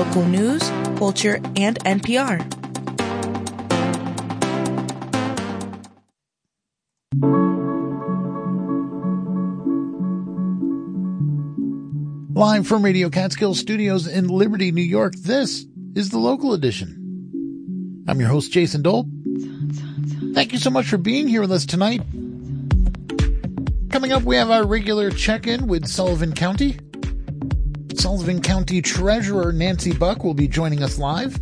local news, culture, and NPR. Live from Radio Catskill Studios in Liberty, New York, this is the Local Edition. I'm your host, Jason Dole. Thank you so much for being here with us tonight. Coming up, we have our regular check-in with Sullivan County. Sullivan County Treasurer Nancy Buck will be joining us live.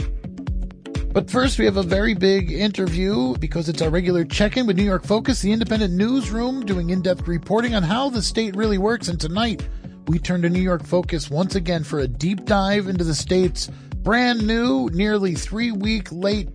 But first, we have a very big interview because it's our regular check-in with New York Focus, the independent newsroom, doing in-depth reporting on how the state really works. And tonight, we turn to New York Focus once again for a deep dive into the state's brand new, nearly 3-week late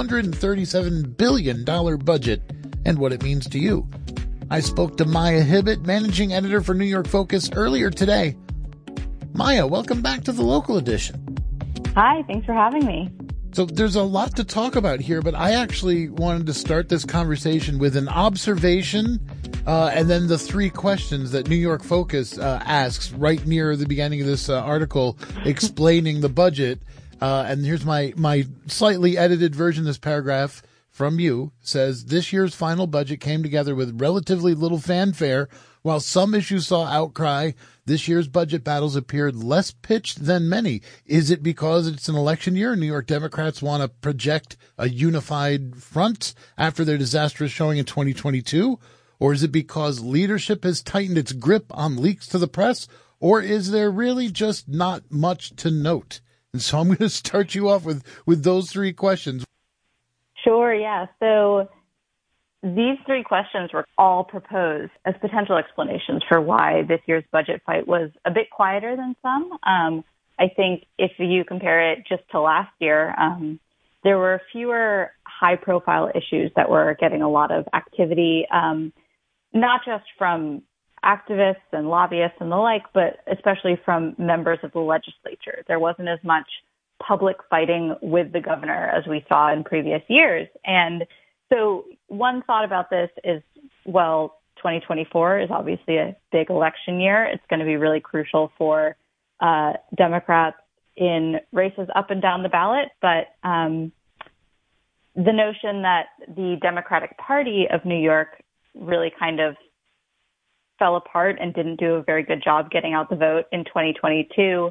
$237 billion budget and what it means to you. I spoke to Maya Hibbett, managing editor for New York Focus, earlier today. Maya, welcome back to the Local Edition. Hi, thanks for having me. So there's a lot to talk about here, but I actually wanted to start this conversation with an observation and then the 3 questions that New York Focus asks right near the beginning of this article explaining the budget. And here's my slightly edited version of this paragraph from you. Says, this year's final budget came together with relatively little fanfare. While some issues saw outcry, this year's budget battles appeared less pitched than many. Is it because it's an election year and New York Democrats want to project a unified front after their disastrous showing in 2022? Or is it because leadership has tightened its grip on leaks to the press? Or is there really just not much to note? And so I'm going to start you off with those 3 questions. Sure, yeah. So these 3 questions were all proposed as potential explanations for why this year's budget fight was a bit quieter than some. I think if you compare it just to last year, there were fewer high-profile issues that were getting a lot of activity, not just from activists and lobbyists and the like, but especially from members of the legislature. There wasn't as much public fighting with the governor as we saw in previous years. And so one thought about this is, well, 2024 is obviously a big election year. It's going to be really crucial for Democrats in races up and down the ballot. But the notion that the Democratic Party of New York really kind of fell apart and didn't do a very good job getting out the vote in 2022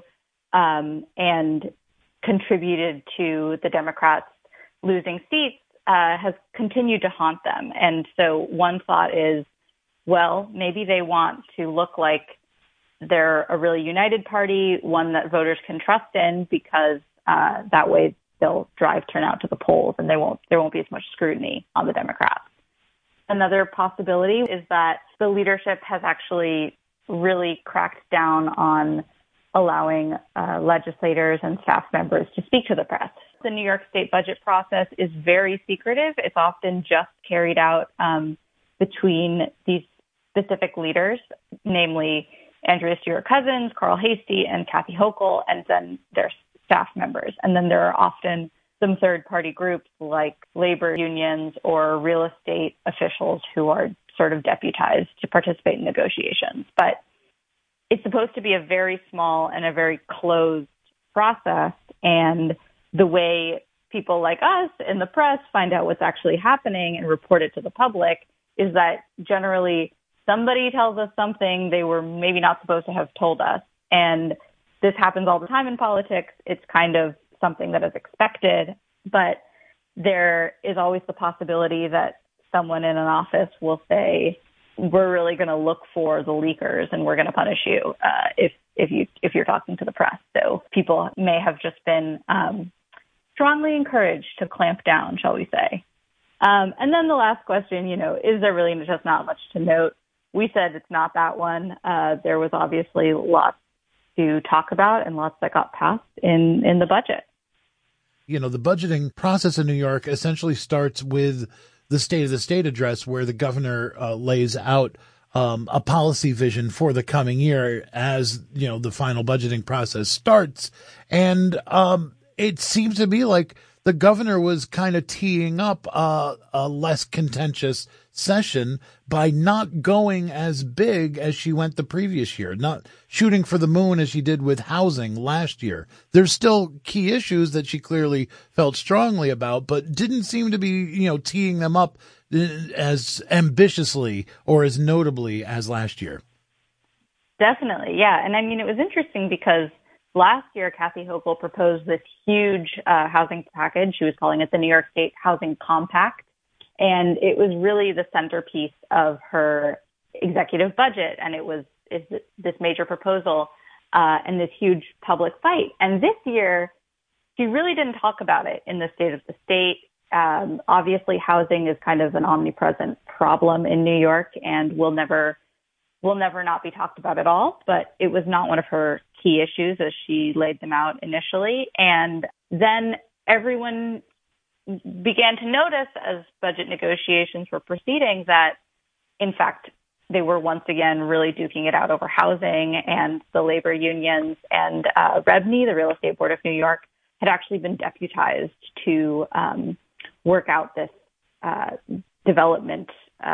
and contributed to the Democrats losing seats has continued to haunt them. And so one thought is, well, maybe they want to look like they're a really united party, one that voters can trust in, because that way they'll drive turnout to the polls and there won't be as much scrutiny on the Democrats. Another possibility is that the leadership has actually really cracked down on allowing legislators and staff members to speak to the press. The New York State budget process is very secretive. It's often just carried out between these specific leaders, namely Andrea Stewart-Cousins, Carl Hastie, and Kathy Hochul, and then their staff members. And then there are often some third-party groups like labor unions or real estate officials who are sort of deputized to participate in negotiations. But it's supposed to be a very small and a very closed process, and the way people like us in the press find out what's actually happening and report it to the public is that generally somebody tells us something they were maybe not supposed to have told us. And this happens all the time in politics. It's kind of something that is expected, but there is always the possibility that someone in an office will say, we're really going to look for the leakers and we're going to punish you if you're talking to the press. So people may have just been strongly encouraged to clamp down, shall we say. And then the last question, is there really just not much to note? We said it's not that one. There was obviously lots to talk about and lots that got passed in the budget. The budgeting process in New York essentially starts with the State of the State address, where the governor lays out a policy vision for the coming year as, the final budgeting process starts. And it seems to be like the governor was kind of teeing up a less contentious session by not going as big as she went the previous year, not shooting for the moon as she did with housing last year. There's still key issues that she clearly felt strongly about, but didn't seem to be, teeing them up as ambitiously or as notably as last year. Definitely, yeah. And I mean, it was interesting because last year, Kathy Hochul proposed this huge housing package. She was calling it the New York State Housing Compact. And it was really the centerpiece of her executive budget. And it was this major proposal and this huge public fight. And this year, she really didn't talk about it in the State of the State. Obviously, housing is kind of an omnipresent problem in New York and will never not be talked about at all, but it was not one of her key issues as she laid them out initially. And then everyone began to notice as budget negotiations were proceeding that, in fact, they were once again really duking it out over housing, and the labor unions and REBNY, the Real Estate Board of New York, had actually been deputized to work out this development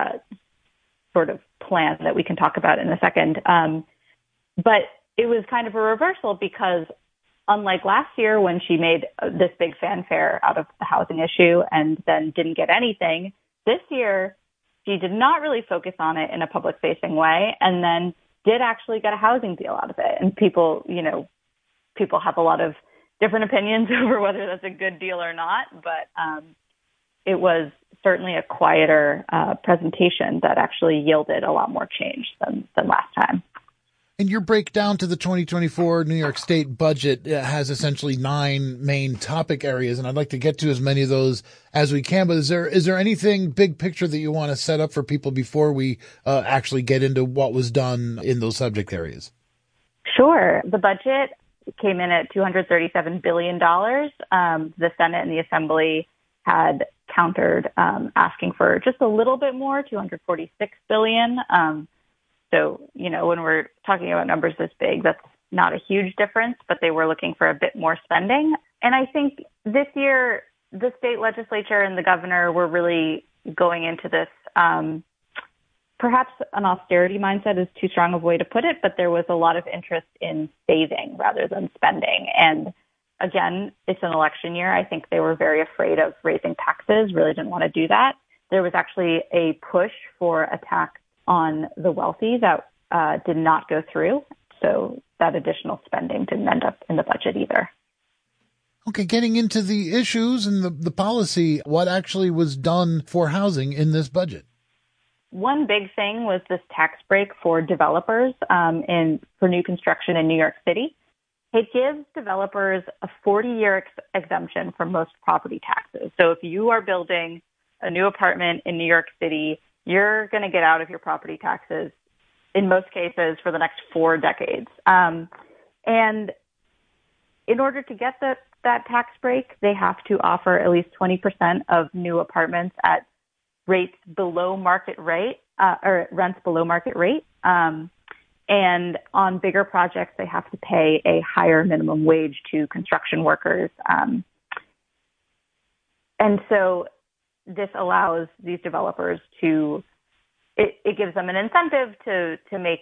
sort of plan that we can talk about in a second. But it was kind of a reversal because unlike last year when she made this big fanfare out of the housing issue and then didn't get anything, this year she did not really focus on it in a public-facing way and then did actually get a housing deal out of it. And people have a lot of different opinions over whether that's a good deal or not, but it was certainly a quieter presentation that actually yielded a lot more change than last time. And your breakdown to the 2024 New York State budget has essentially 9 main topic areas, and I'd like to get to as many of those as we can. But is there anything big picture that you want to set up for people before we actually get into what was done in those subject areas? Sure. The budget came in at $237 billion. The Senate and the Assembly had countered asking for just a little bit more, $246 billion. So, when we're talking about numbers this big, that's not a huge difference, but they were looking for a bit more spending. And I think this year, the state legislature and the governor were really going into this, perhaps an austerity mindset is too strong of a way to put it, but there was a lot of interest in saving rather than spending. And again, it's an election year. I think they were very afraid of raising taxes, really didn't want to do that. There was actually a push for a tax on the wealthy that did not go through. So that additional spending didn't end up in the budget either. Okay, getting into the issues and the policy, what actually was done for housing in this budget? One big thing was this tax break for developers for new construction in New York City. It gives developers a 40-year exemption from most property taxes. So if you are building a new apartment in New York City, you're going to get out of your property taxes in most cases for the next 4 decades. And in order to get that tax break, they have to offer at least 20% of new apartments at rates below market rate, or rents below market rate. And on bigger projects, they have to pay a higher minimum wage to construction workers. And so this allows these developers it gives them an incentive to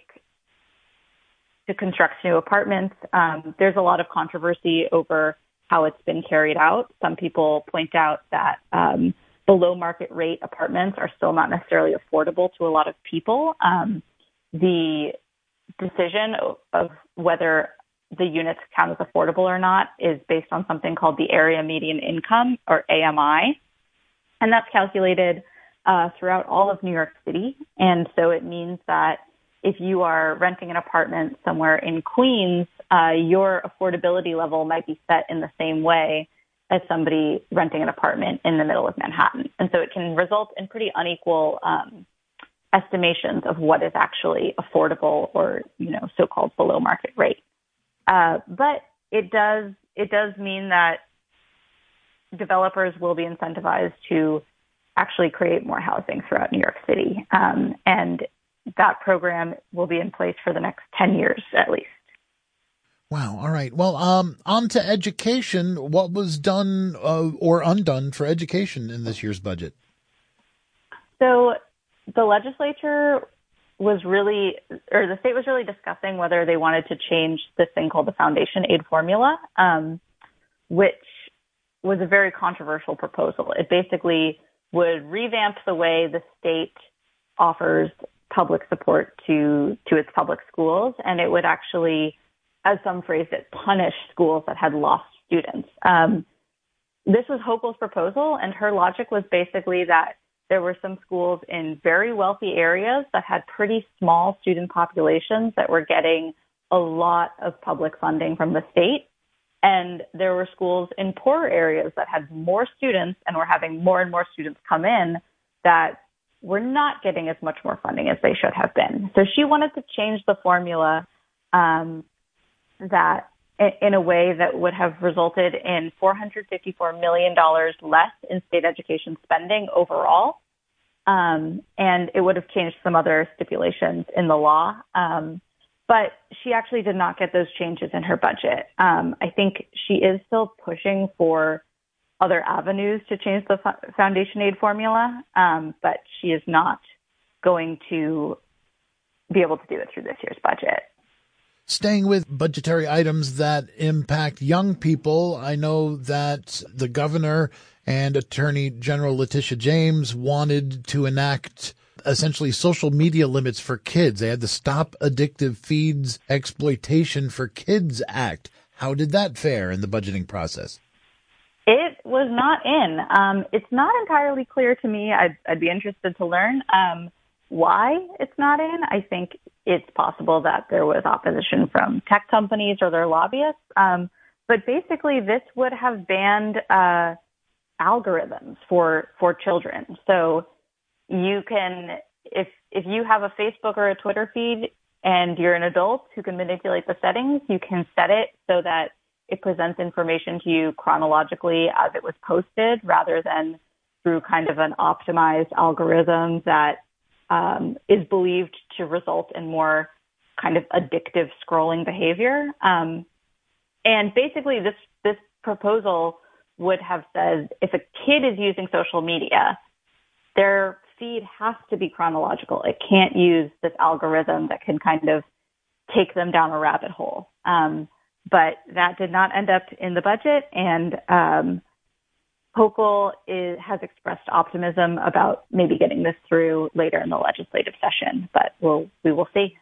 construct new apartments. There's a lot of controversy over how it's been carried out. Some people point out that below market rate apartments are still not necessarily affordable to a lot of people. The decision of whether the units count as affordable or not is based on something called the Area Median Income, or AMI. And that's calculated throughout all of New York City. And so it means that if you are renting an apartment somewhere in Queens, your affordability level might be set in the same way as somebody renting an apartment in the middle of Manhattan. And so it can result in pretty unequal estimations of what is actually affordable or, so-called below market rate. But it does mean that developers will be incentivized to actually create more housing throughout New York City. And that program will be in place for the next 10 years at least. Wow. All right. Well, on to education. What was done or undone for education in this year's budget? So the legislature the state was really discussing whether they wanted to change this thing called the foundation aid formula, which was a very controversial proposal. It basically would revamp the way the state offers public support to its public schools, and it would actually, as some phrased it, punish schools that had lost students. This was Hochul's proposal, and her logic was basically that there were some schools in very wealthy areas that had pretty small student populations that were getting a lot of public funding from the state. And there were schools in poorer areas that had more students and were having more and more students come in that were not getting as much more funding as they should have been. So she wanted to change the formula that in a way that would have resulted in $454 million less in state education spending overall. And it would have changed some other stipulations in the law. But she actually did not get those changes in her budget. I think she is still pushing for other avenues to change the foundation aid formula, but she is not going to be able to do it through this year's budget. Staying with budgetary items that impact young people, I know that the governor and Attorney General Letitia James wanted to enact essentially social media limits for kids. They had the Stop Addictive Feeds Exploitation for Kids Act. How did that fare in the budgeting process? It was not in. It's not entirely clear to me. I'd be interested to learn why it's not in. I think it's possible that there was opposition from tech companies or their lobbyists. But basically, this would have banned algorithms for children. So you can, if you have a Facebook or a Twitter feed and you're an adult who can manipulate the settings, you can set it so that it presents information to you chronologically as it was posted rather than through kind of an optimized algorithm that is believed to result in more kind of addictive scrolling behavior. And basically this proposal would have said if a kid is using social media, their feed has to be chronological. It can't use this algorithm that can kind of take them down a rabbit hole. But that did not end up in the budget, and Hochul has expressed optimism about maybe getting this through later in the legislative session, but we will see.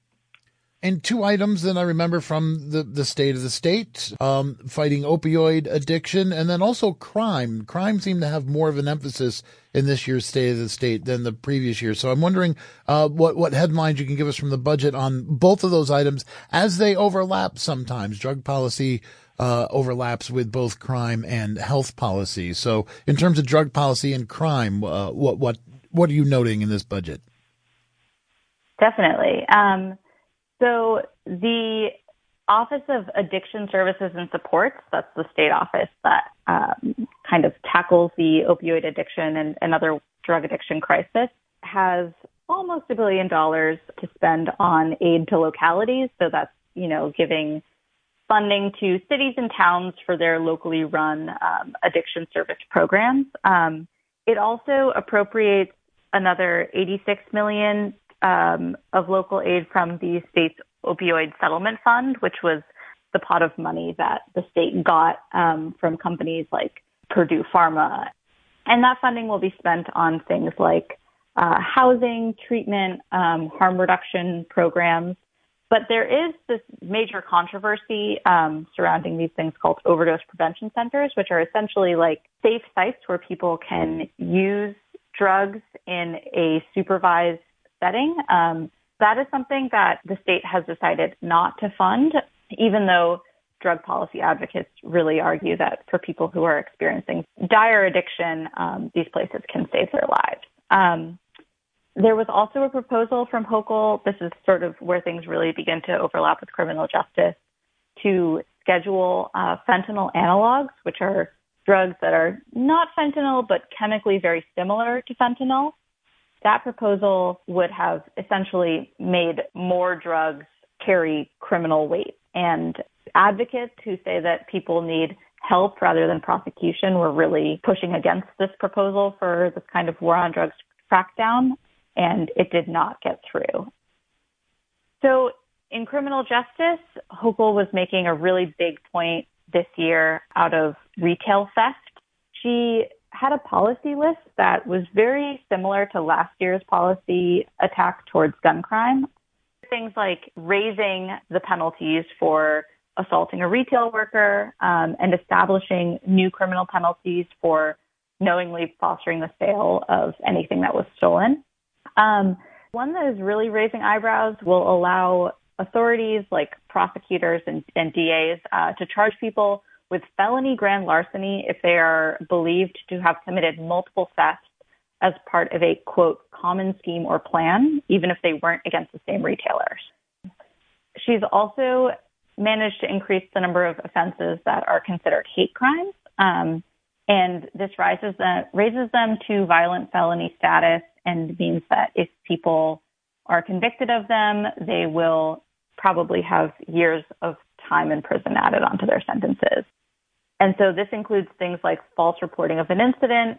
And two items that I remember from the state of the state, fighting opioid addiction and then also crime. Crime seemed to have more of an emphasis in this year's state of the state than the previous year. So I'm wondering what headlines you can give us from the budget on both of those items as they overlap sometimes. Drug policy overlaps with both crime and health policy. So in terms of drug policy and crime, what are you noting in this budget? Definitely. So the Office of Addiction Services and Supports, that's the state office that kind of tackles the opioid addiction and other drug addiction crisis, has almost $1 billion to spend on aid to localities. So that's, giving funding to cities and towns for their locally run addiction service programs. It also appropriates another $86 million of local aid from the state's opioid settlement fund, which was the pot of money that the state got from companies like Purdue Pharma. And that funding will be spent on things like housing, treatment, harm reduction programs. But there is this major controversy surrounding these things called overdose prevention centers, which are essentially like safe sites where people can use drugs in a supervised setting. That is something that the state has decided not to fund, even though drug policy advocates really argue that for people who are experiencing dire addiction, these places can save their lives. There was also a proposal from Hochul, this is sort of where things really begin to overlap with criminal justice, to schedule fentanyl analogs, which are drugs that are not fentanyl but chemically very similar to fentanyl. That proposal would have essentially made more drugs carry criminal weight. And advocates who say that people need help rather than prosecution were really pushing against this proposal for this kind of war on drugs crackdown, and it did not get through. So in criminal justice, Hochul was making a really big point this year out of retail theft. She had a policy list that was very similar to last year's policy attack towards gun crime. Things like raising the penalties for assaulting a retail worker and establishing new criminal penalties for knowingly fostering the sale of anything that was stolen. One that is really raising eyebrows will allow authorities like prosecutors and DAs to charge people with felony grand larceny if they are believed to have committed multiple thefts as part of a, quote, common scheme or plan, even if they weren't against the same retailers. She's also managed to increase the number of offenses that are considered hate crimes, and this raises them to violent felony status and means that if people are convicted of them, they will probably have years of time in prison added onto their sentences. And so this includes things like false reporting of an incident,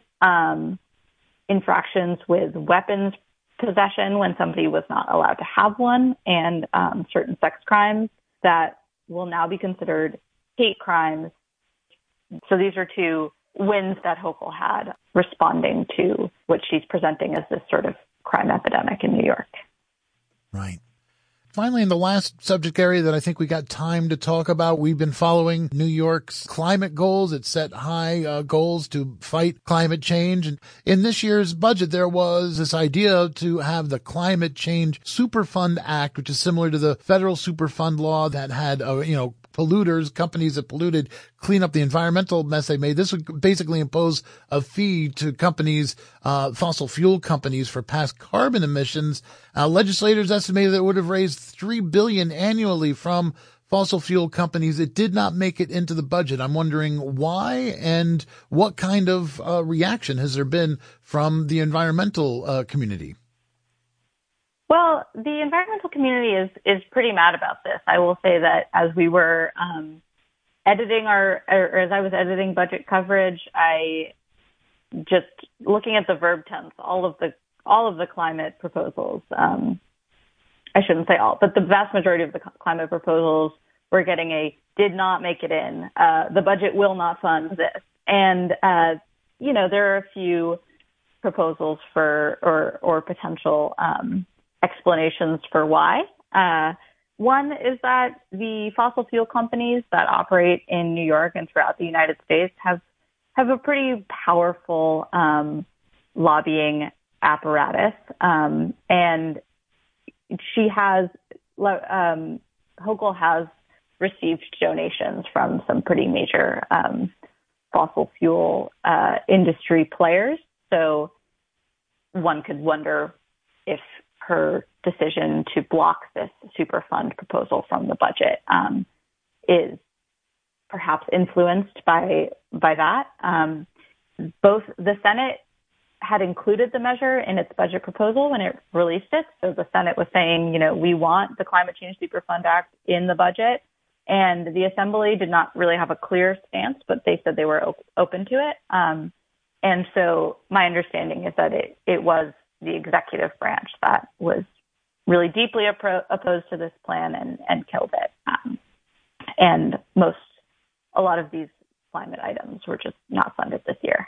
infractions with weapons possession when somebody was not allowed to have one, and certain sex crimes that will now be considered hate crimes. So these are two wins that Hochul had responding to what she's presenting as this sort of crime epidemic in New York. Right. Finally, in the last subject area that I think we got time to talk about, we've been following New York's climate goals. It set high goals to fight climate change. And in this year's budget, there was this idea to have the Climate Change Superfund Act, which is similar to the federal Superfund law that had, polluters, companies that polluted, clean up the environmental mess they made. This would basically impose a fee to companies, fossil fuel companies, for past carbon emissions. Legislators estimated that it would have raised $3 billion annually from fossil fuel companies. It did not make it into the budget. I'm wondering why and what kind of reaction has there been from the environmental community? Well, the environmental community is pretty mad about this. I will say that as we were as I was editing budget coverage, I just looking at the verb tense, all of the climate proposals. I shouldn't say all, but the vast majority of the climate proposals were getting a did not make it in. The budget will not fund this, and there are a few proposals for or potential explanations for why. One is that the fossil fuel companies that operate in New York and throughout the United States have a pretty powerful lobbying apparatus, and Hochul has received donations from some pretty major fossil fuel industry players. So one could wonder if her decision to block this Superfund proposal from the budget is perhaps influenced by that. Both the Senate had included the measure in its budget proposal when it released it. So the Senate was saying, we want the Climate Change Superfund Act in the budget. And the Assembly did not really have a clear stance, but they said they were open to it. And so my understanding is that it was the executive branch that was really deeply opposed to this plan and killed it. And a lot of these climate items were just not funded this year.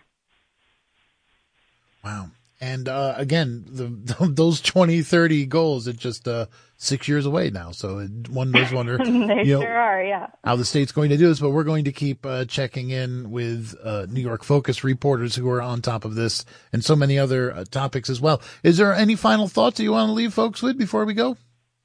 Wow. And again, those 2030 goals, it's just 6 years away now. So one does wonder they sure are, yeah, how the state's going to do this. But we're going to keep checking in with New York Focus reporters who are on top of this and so many other topics as well. Is there any final thoughts that you want to leave folks with before we go?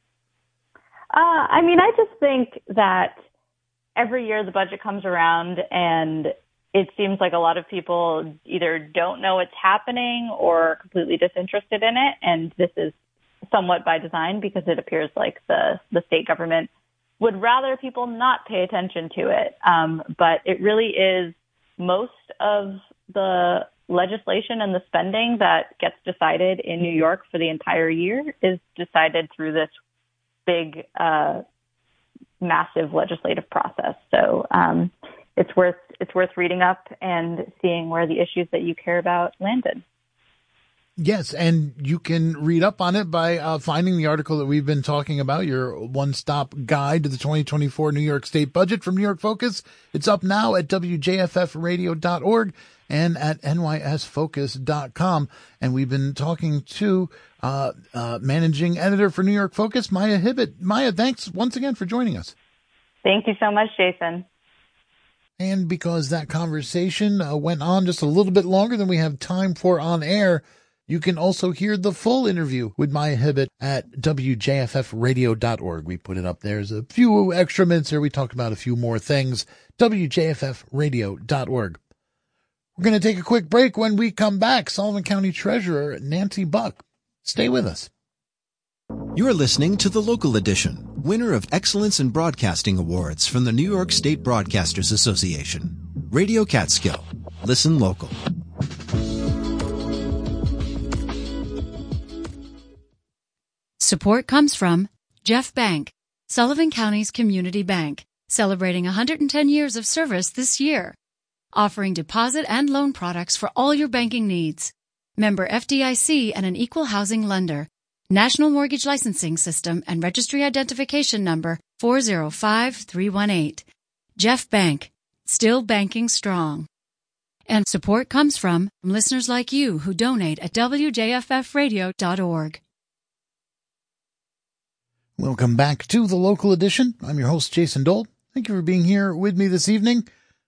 I just think that every year the budget comes around and it seems like a lot of people either don't know what's happening or are completely disinterested in it. And this is somewhat by design because it appears like the state government would rather people not pay attention to it. But it really is most of the legislation and the spending that gets decided in New York for the entire year is decided through this big massive legislative process. So it's worth reading up and seeing where the issues that you care about landed. Yes, and you can read up on it by finding the article that we've been talking about, your one-stop guide to the 2024 New York State budget from New York Focus. It's up now at WJFFradio.org and at NYSFocus.com. And we've been talking to managing editor for New York Focus, Maya Hibbett. Maya, thanks once again for joining us. Thank you so much, Jason. And because that conversation went on just a little bit longer than we have time for on air, you can also hear the full interview with Maya Hibbett at WJFFradio.org. We put it up there. There's a few extra minutes here. We talked about a few more things. WJFFradio.org. We're going to take a quick break. When we come back, Sullivan County Treasurer Nancy Buck. Stay with us. You're listening to The Local Edition, winner of Excellence in Broadcasting Awards from the New York State Broadcasters Association. Radio Catskill. Listen local. Support comes from Jeff Bank, Sullivan County's community bank, celebrating 110 years of service this year, offering deposit and loan products for all your banking needs. Member FDIC and an equal housing lender. National Mortgage Licensing System and Registry Identification Number 405318. Jeff Bank, still banking strong. And support comes from listeners like you who donate at WJFFradio.org. Welcome back to The Local Edition. I'm your host, Jason Dole. Thank you for being here with me this evening.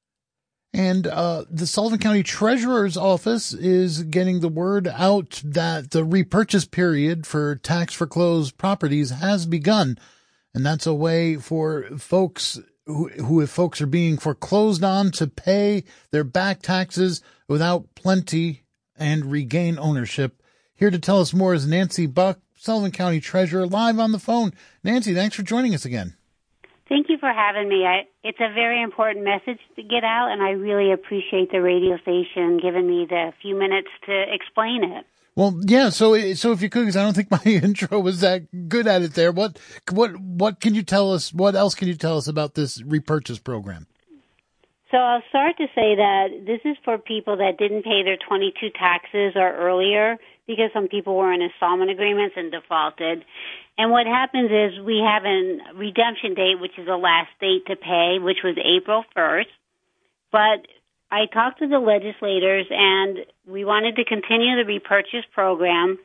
And the Sullivan County Treasurer's Office is getting the word out that the repurchase period for tax foreclosed properties has begun. And that's a way for folks who if folks are being foreclosed on to pay their back taxes without plenty and regain ownership. Here to tell us more is Nancy Buck, Sullivan County Treasurer, live on the phone. Nancy, thanks for joining us again. Thank you for having me. It's a very important message to get out, and I really appreciate the radio station giving me the few minutes to explain it. Well, yeah. So if you could, because I don't think my intro was that good at it there. What can you tell us? What else can you tell us about this repurchase program? So I'll start to say that this is for people that didn't pay their 22 taxes or earlier, because some people were in installment agreements and defaulted. And what happens is we have a redemption date, which is the last date to pay, which was April 1st. But I talked to the legislators, and we wanted to continue the repurchase program.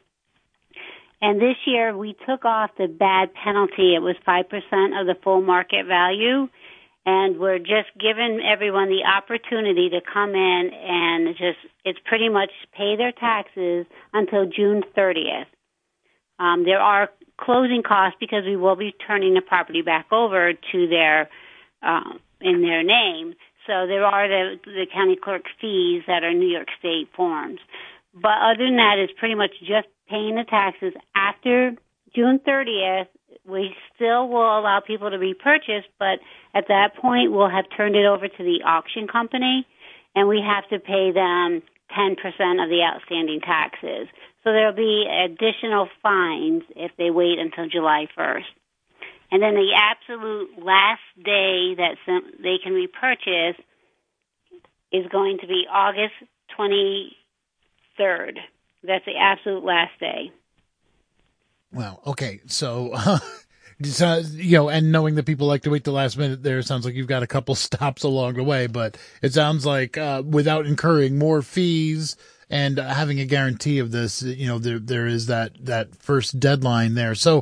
And this year we took off the bad penalty. It was 5% of the full market value. And we're just giving everyone the opportunity to come in and it's pretty much pay their taxes until June 30th. There are closing costs because we will be turning the property back over to their, in their name. So there are the county clerk fees that are New York State forms. But other than that, it's pretty much just paying the taxes after June 30th. We still will allow people to repurchase, but at that point, we'll have turned it over to the auction company, and we have to pay them 10% of the outstanding taxes. So there'll be additional fines if they wait until July 1st. And then the absolute last day that they can repurchase is going to be August 23rd. That's the absolute last day. Well, okay. So, and knowing that people like to wait the last minute there, sounds like you've got a couple stops along the way, but it sounds like, without incurring more fees and having a guarantee of this, there is that first deadline there. So,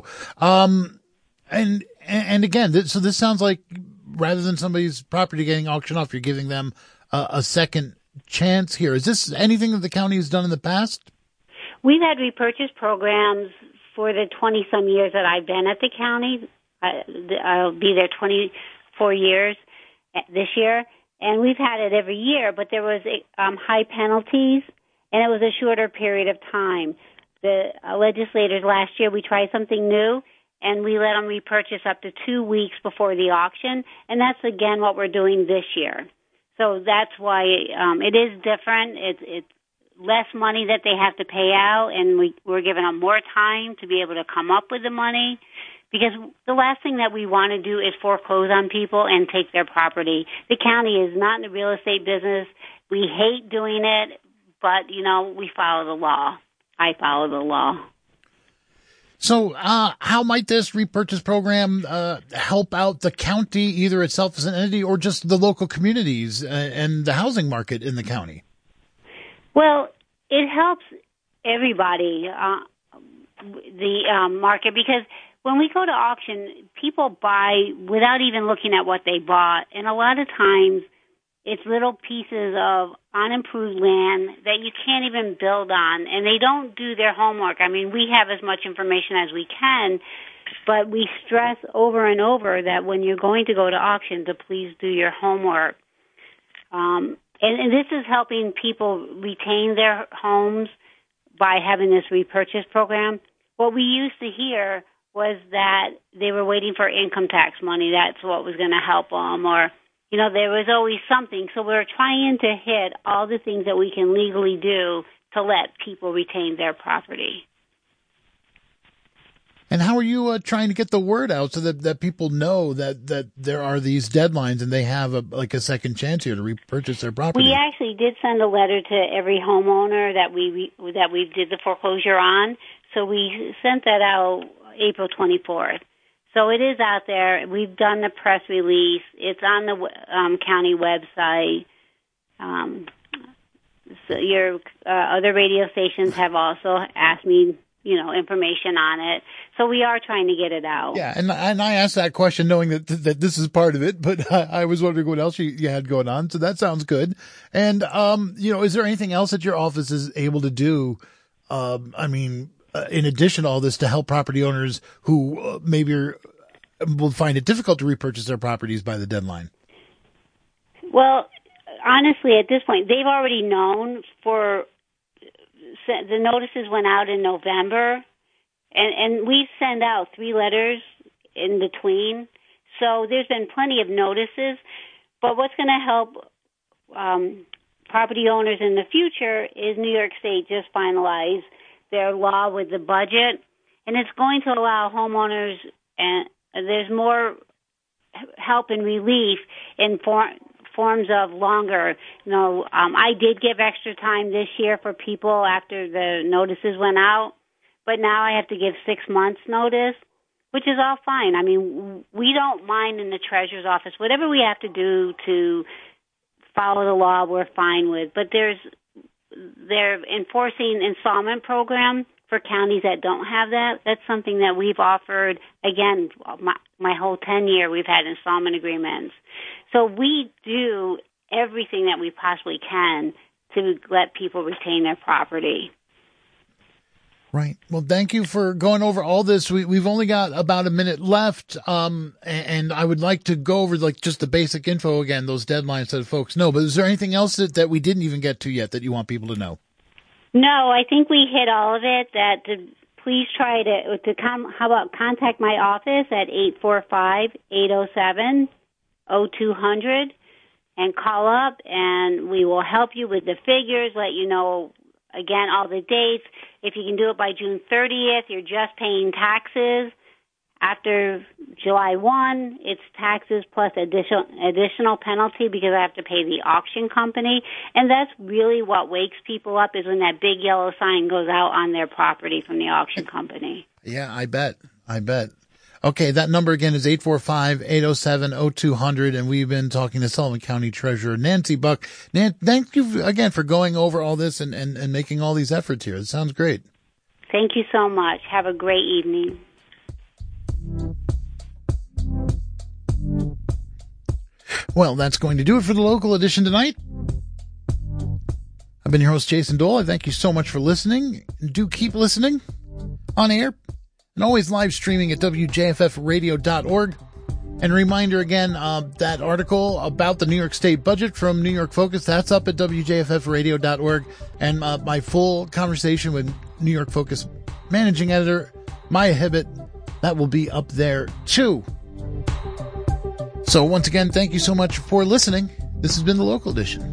and again, so this sounds like rather than somebody's property getting auctioned off, you're giving them a second chance here. Is this anything that the county has done in the past? We've had repurchase programs for the 20-some years that I've been at the county. I'll be there 24 years this year, and we've had it every year, but there was high penalties, and it was a shorter period of time. The legislators last year, we tried something new, and we let them repurchase up to 2 weeks before the auction, and that's, again, what we're doing this year. So that's why it is different. It's less money that they have to pay out, and we're giving them more time to be able to come up with the money. because the last thing that we want to do is foreclose on people and take their property. The county is not in the real estate business. We hate doing it, but, we follow the law. I follow the law. So how might this repurchase program help out the county, either itself as an entity or just the local communities and the housing market in the county? Well, it helps everybody, the market, because when we go to auction, people buy without even looking at what they bought. And a lot of times it's little pieces of unimproved land that you can't even build on, and they don't do their homework. I mean, we have as much information as we can, but we stress over and over that when you're going to go to auction, to please do your homework. And this is helping people retain their homes by having this repurchase program. What we used to hear was that they were waiting for income tax money. That's what was going to help them, or there was always something. So we're trying to hit all the things that we can legally do to let people retain their property. And how are you trying to get the word out so that people know that there are these deadlines and they have a second chance here to repurchase their property? We actually did send a letter to every homeowner that we did the foreclosure on. So we sent that out April 24th. So it is out there. We've done the press release. It's on the county website. So your other radio stations have also asked me, information on it. So we are trying to get it out. Yeah, and I asked that question knowing that this is part of it, but I was wondering what else you had going on. So that sounds good. And is there anything else that your office is able to do? In addition to all this, to help property owners who maybe will find it difficult to repurchase their properties by the deadline? Well, honestly, at this point, they've already known the notices went out in November, and we send out 3 letters in between. So there's been plenty of notices. But what's going to help property owners in the future is New York State just finalized their law with the budget, and it's going to allow homeowners, and there's more help and relief in forms of longer. I did give extra time this year for people after the notices went out, but now I have to give 6 months notice, which is all fine. I mean, we don't mind in the treasurer's office. Whatever we have to do to follow the law, we're fine with. But they're enforcing installment program for counties that don't have that. That's something that we've offered. Again, my whole 10 year, we've had installment agreements. So we do everything that we possibly can to let people retain their property. Right. Well, thank you for going over all this. We've only got about a minute left, and I would like to go over just the basic info again, those deadlines so that folks know. But is there anything else that we didn't even get to yet that you want people to know? No, I think we hit all of it. Please try to come. How about contact my office at 845-807-0200 and call up, and we will help you with the figures, let you know, again, all the dates. If you can do it by June 30th, you're just paying taxes. After July 1, it's taxes plus additional penalty because I have to pay the auction company. And that's really what wakes people up, is when that big yellow sign goes out on their property from the auction company. Yeah, I bet. Okay, that number again is 845-807-0200, and we've been talking to Sullivan County Treasurer Nancy Buck. Thank you again for going over all this and making all these efforts here. It sounds great. Thank you so much. Have a great evening. Well, that's going to do it for the local edition tonight. I've been your host, Jason Dole. I thank you so much for listening. Do keep listening on air and always live streaming at WJFFradio.org. And a reminder again, that article about the New York State budget from New York Focus, that's up at WJFFradio.org. And my full conversation with New York Focus managing editor Maya Hibbett, that will be up there too. So once again, thank you so much for listening. This has been the Local Edition.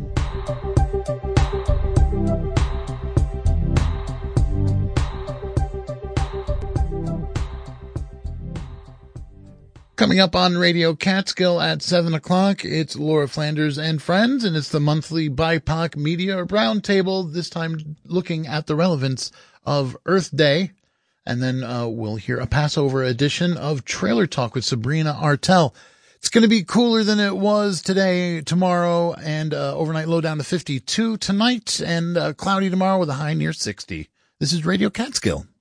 Coming up on Radio Catskill at 7 o'clock, it's Laura Flanders and Friends, and it's the monthly BIPOC Media Roundtable, this time looking at the relevance of Earth Day. And then we'll hear a Passover edition of Trailer Talk with Sabrina Artel. It's going to be cooler than it was today, tomorrow, and overnight low down to 52 tonight, and cloudy tomorrow with a high near 60. This is Radio Catskill.